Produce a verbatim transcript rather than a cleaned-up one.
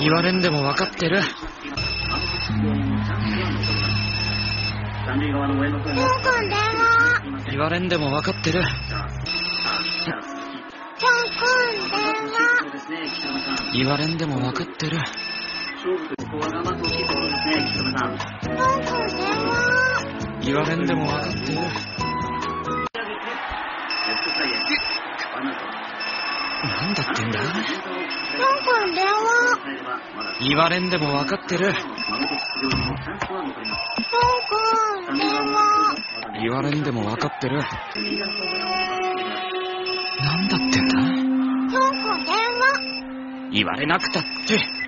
言われんでも分かってる。 香港電話。 言われんでも分かってる。 香港電話。 言われんでも分かってる。 香港電話。 言われんでも分かってる。なんだってんだ。 香港電話。 言われんでも分かってる。 香港電話。 言われんでも分かってる。なんだってんだ。 香港電話。 言われなくたって。